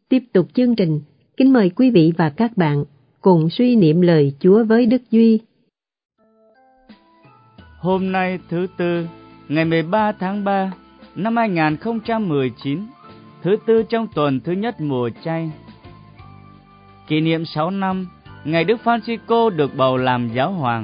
Tiếp tục chương trình, kính mời quý vị và các bạn cùng suy niệm lời Chúa với Đức Duy. Hôm nay thứ Tư, ngày 13 tháng 3 năm 2019, thứ Tư trong tuần thứ nhất mùa chay. Kỷ niệm 6 năm ngày Đức Francisco được bầu làm giáo hoàng.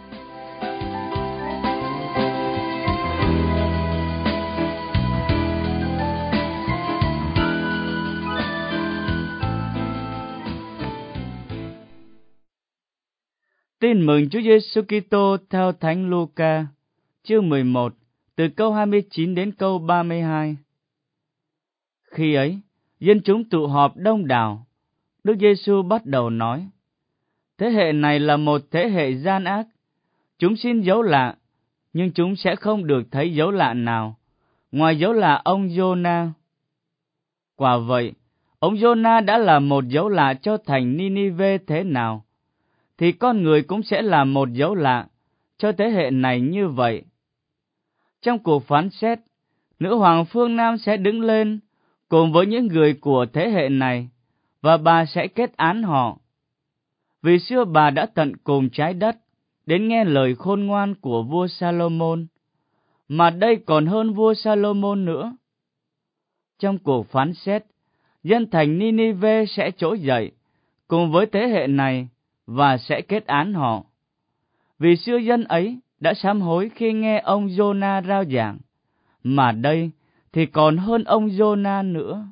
Tin mừng Chúa Giêsu Kitô theo Thánh Luca, chương 11, từ câu 29 đến câu 32. Khi ấy, dân chúng tụ họp đông đảo. Đức Giêsu bắt đầu nói: Thế hệ này là một thế hệ gian ác. Chúng xin dấu lạ, nhưng chúng sẽ không được thấy dấu lạ nào, ngoài dấu lạ ông Giô-na. Quả vậy, ông Giô-na đã là một dấu lạ cho thành Ninive thế nào, thì con người cũng sẽ là một dấu lạ cho thế hệ này như vậy. Trong cuộc phán xét, nữ hoàng phương Nam sẽ đứng lên cùng với những người của thế hệ này, và bà sẽ kết án họ. Vì xưa bà đã tận cùng trái đất đến nghe lời khôn ngoan của vua Salomon, mà đây còn hơn vua Salomon nữa. Trong cuộc phán xét, dân thành Ninive sẽ trỗi dậy cùng với thế hệ này và sẽ kết án họ. Vì xưa dân ấy đã sám hối khi nghe ông Giô-na rao giảng, mà đây thì còn hơn ông Giô-na nữa.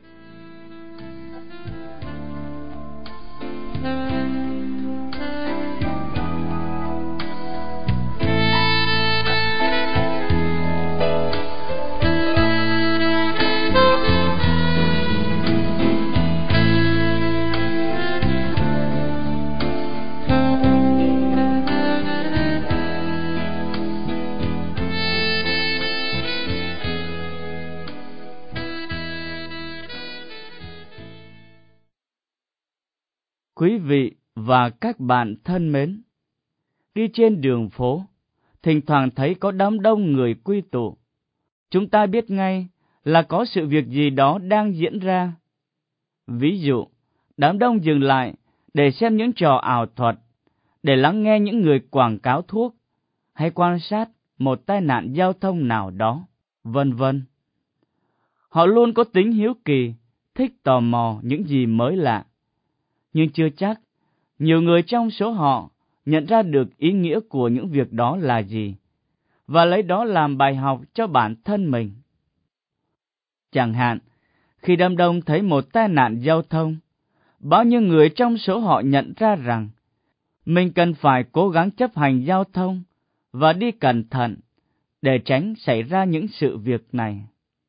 Quý vị và các bạn thân mến, đi trên đường phố, thỉnh thoảng thấy có đám đông người quy tụ. Chúng ta biết ngay là có sự việc gì đó đang diễn ra. Ví dụ, đám đông dừng lại để xem những trò ảo thuật, để lắng nghe những người quảng cáo thuốc, hay quan sát một tai nạn giao thông nào đó, vân vân. Họ luôn có tính hiếu kỳ, thích tò mò những gì mới lạ. Nhưng chưa chắc nhiều người trong số họ nhận ra được ý nghĩa của những việc đó là gì, và lấy đó làm bài học cho bản thân mình. Chẳng hạn, khi đám đông thấy một tai nạn giao thông, bao nhiêu người trong số họ nhận ra rằng mình cần phải cố gắng chấp hành giao thông và đi cẩn thận để tránh xảy ra những sự việc này.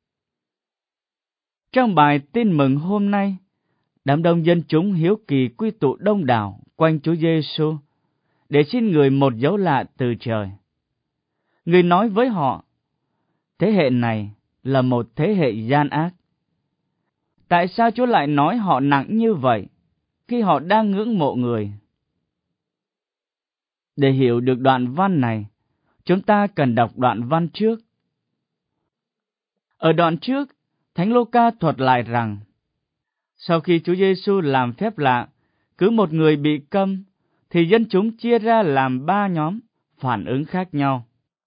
Trong bài tin mừng hôm nay, đám đông dân chúng hiếu kỳ quy tụ đông đảo quanh Chúa Giêsu để xin Người một dấu lạ từ trời. Người nói với họ: thế hệ này là một thế hệ gian ác. Tại sao Chúa lại nói họ nặng như vậy khi họ đang ngưỡng mộ Người? Để hiểu được đoạn văn này, chúng ta cần đọc đoạn văn trước. Ở đoạn trước, Thánh Luca thuật lại rằng, sau khi Chúa Giêsu làm phép lạ, cứ một người bị câm, thì dân chúng chia ra làm 3 nhóm, phản ứng khác nhau.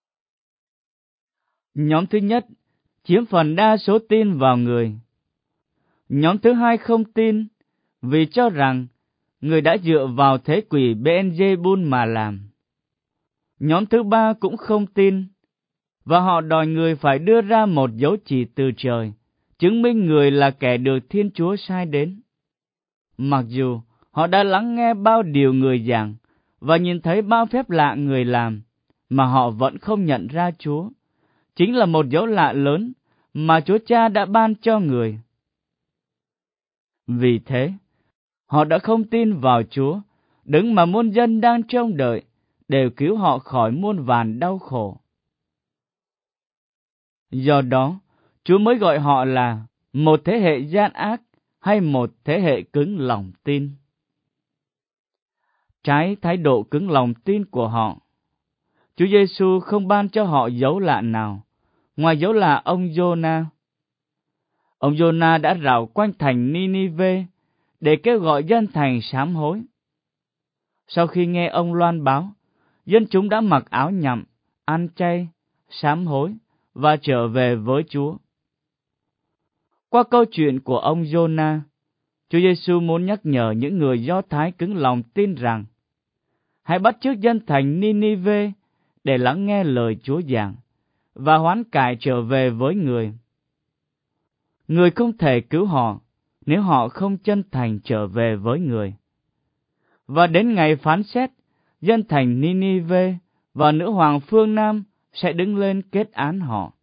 Nhóm thứ nhất chiếm phần đa số tin vào Người. Nhóm thứ hai không tin, vì cho rằng Người đã dựa vào thế quỷ Beelzebul mà làm. Nhóm thứ ba cũng không tin, và họ đòi Người phải đưa ra một dấu chỉ từ trời, chứng minh Người là kẻ được Thiên Chúa sai đến. Mặc dù họ đã lắng nghe bao điều Người giảng và nhìn thấy bao phép lạ Người làm, mà họ vẫn không nhận ra Chúa chính là một dấu lạ lớn mà Chúa Cha đã ban cho Người. Vì thế, họ đã không tin vào Chúa, đấng mà muôn dân đang trông đợi, đều cứu họ khỏi muôn vàn đau khổ. Do đó, Chúa mới gọi họ là một thế hệ gian ác hay một thế hệ cứng lòng tin. Trái thái độ cứng lòng tin của họ, Chúa Giêsu không ban cho họ dấu lạ nào, ngoài dấu lạ ông Giô-na. Ông Giô-na đã rảo quanh thành Ni-ni-vê để kêu gọi dân thành sám hối. Sau khi nghe ông loan báo, dân chúng đã mặc áo nhặm, ăn chay, sám hối và trở về với Chúa. Qua câu chuyện của ông Giô-na, Chúa Giêsu muốn nhắc nhở những người Do Thái cứng lòng tin rằng hãy bắt chước dân thành Ni-ni-vê để lắng nghe lời Chúa giảng và hoán cải trở về với người. Người không thể cứu họ nếu họ không chân thành trở về với người. Và đến ngày phán xét, dân thành Ni-ni-vê và nữ hoàng phương Nam sẽ đứng lên kết án họ.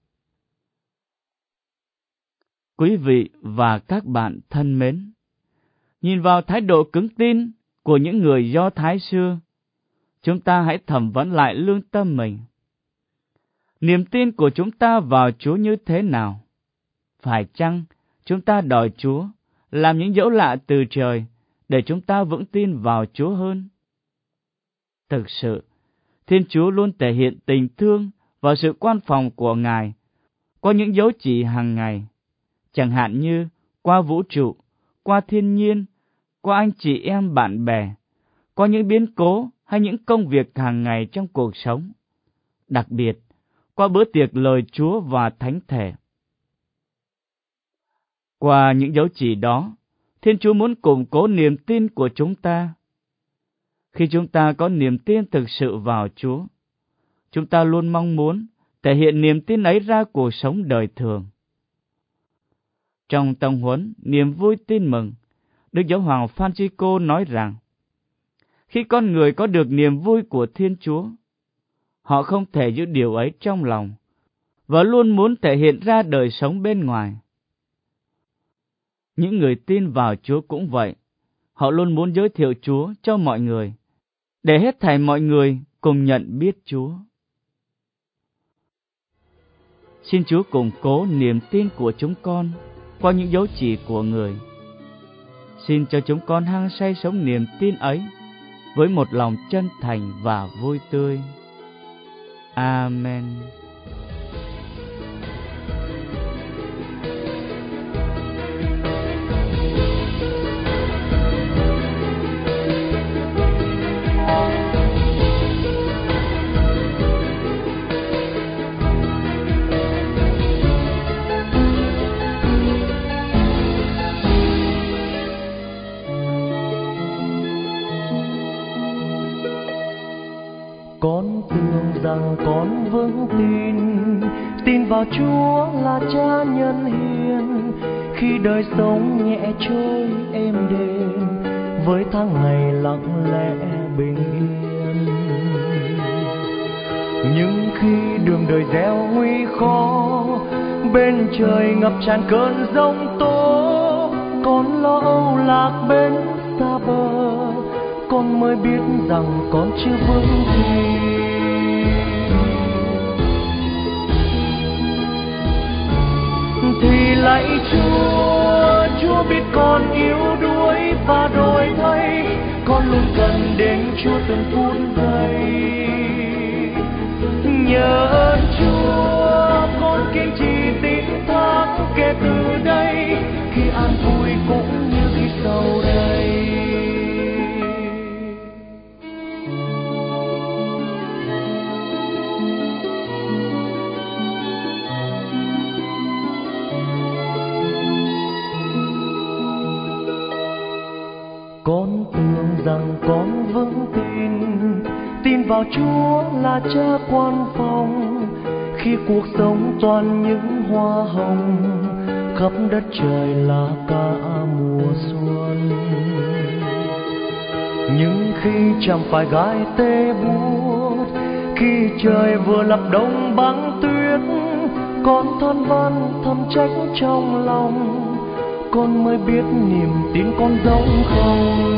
Quý vị và các bạn thân mến, nhìn vào thái độ cứng tin của những người Do Thái xưa, chúng ta hãy thẩm vấn lại lương tâm mình. Niềm tin của chúng ta vào Chúa như thế nào? Phải chăng chúng ta đòi Chúa làm những dấu lạ từ trời để chúng ta vững tin vào Chúa hơn? Thực sự, Thiên Chúa luôn thể hiện tình thương và sự quan phòng của Ngài qua những dấu chỉ hàng ngày, chẳng hạn như qua vũ trụ, qua thiên nhiên, qua anh chị em bạn bè, qua những biến cố hay những công việc hàng ngày trong cuộc sống, đặc biệt qua bữa tiệc lời Chúa và thánh thể. Qua những dấu chỉ đó, Thiên Chúa muốn củng cố niềm tin của chúng ta. Khi chúng ta có niềm tin thực sự vào Chúa, chúng ta luôn mong muốn thể hiện niềm tin ấy ra cuộc sống đời thường. Trong tông huấn niềm vui tin mừng, Đức Giáo hoàng Francisco nói rằng, khi con người có được niềm vui của Thiên Chúa, họ không thể giữ điều ấy trong lòng và luôn muốn thể hiện ra đời sống bên ngoài. Những người tin vào Chúa cũng vậy, họ luôn muốn giới thiệu Chúa cho mọi người, để hết thảy mọi người cùng nhận biết Chúa. Xin Chúa củng cố niềm tin của chúng con qua những dấu chỉ của người. Xin cho chúng con hăng say sống niềm tin ấy với một lòng chân thành và vui tươi. Amen. Con tưởng rằng con vững tin vào Chúa là Cha nhân hiền. Khi đời sống nhẹ trôi êm đềm, với tháng ngày lặng lẽ bình yên. Nhưng khi đường đời gieo nguy khó, bên trời ngập tràn cơn giông tố, con lo âu lạc bên xa bờ, con mới biết rằng con chưa vững tin. Thì lạy Chúa, Chúa biết con yếu đuối và đổi thay, con luôn cần đến Chúa từng phút giây. Nhờ ơn Chúa, con kiên trì tín thác kể từ đây, khi an vui cũng như khi sầu đây. Con tưởng rằng con vững tin vào Chúa là Cha quan phòng. Khi cuộc sống toàn những hoa hồng, khắp đất trời là cả mùa xuân. Nhưng khi chẳng phải gai tê buốt, khi trời vừa lập đông băng tuyết, con than van thầm trách trong lòng, con mới biết niềm tin con giống không.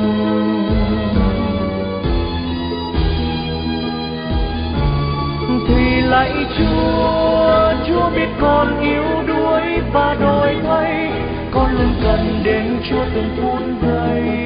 Thì lạy Chúa, Chúa biết con yếu đuối và đổi thay, con luôn cần đến Chúa từng phút giây.